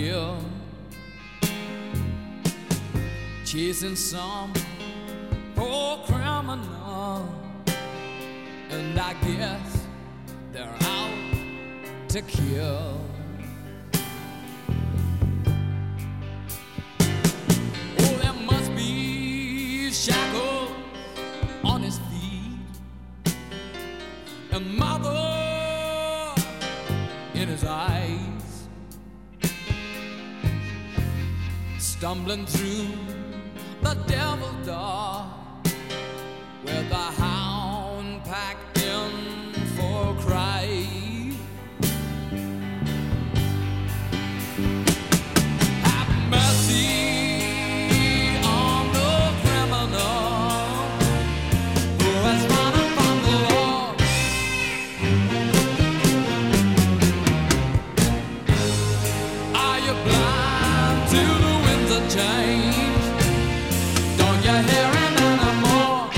hill, chasing some poor criminal, and I guess they're out to kill. Oh, there must be shackles on his feet, and mother in his eyes, stumbling through the devil's door with a hound packed in for a cry. Have mercy on the criminal who has run from the law. Are you blind to the winds of change? Don't you hear him anymore?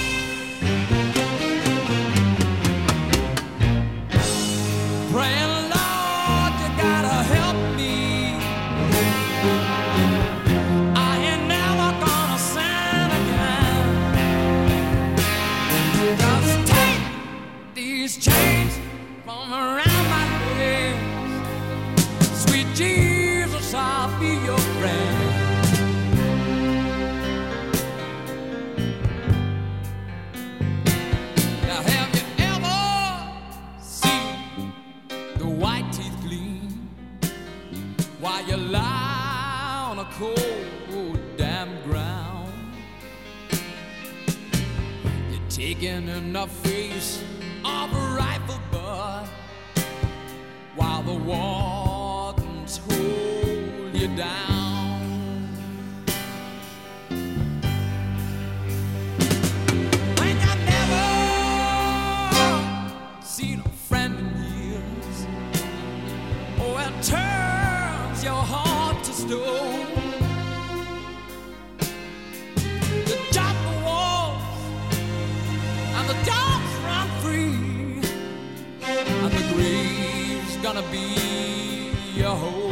Praying, Lord, you gotta help me. I ain't never gonna sin again. Just take these chains from around my legs. Sweet Jesus, I'll be your friend. Now, have you ever seen the white teeth gleam while you lie on a cold, damn ground? You're taking in the face of a rifle butt while the wardens hold you down. When you never seen a friend in years, oh, it turns your heart to stone. You jump the walls and the dogs run free, and the grave's gonna be your home.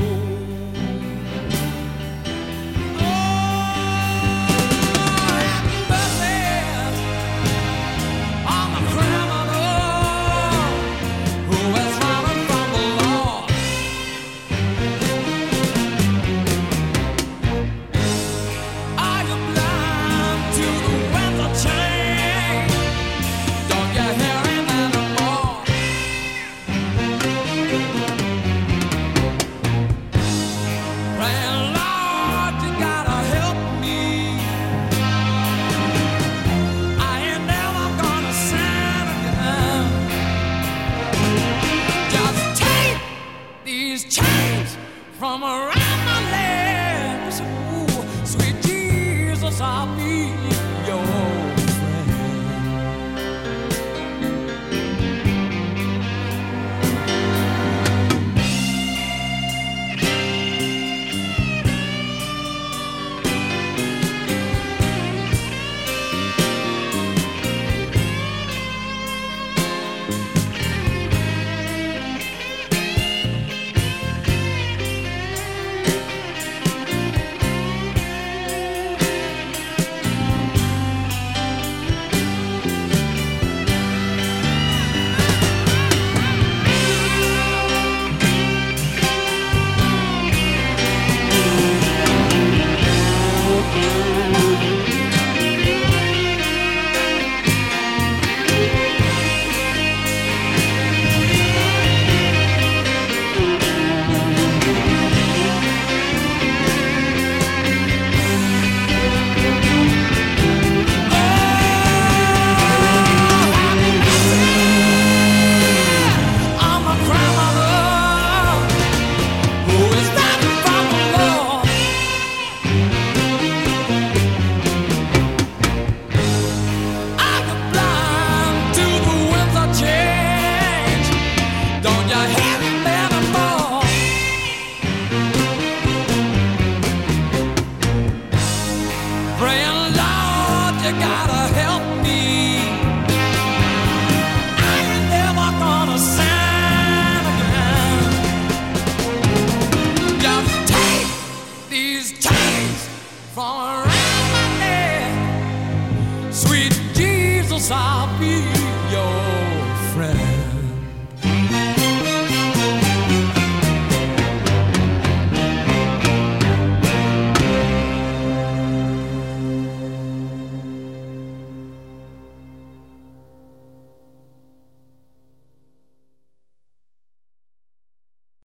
From around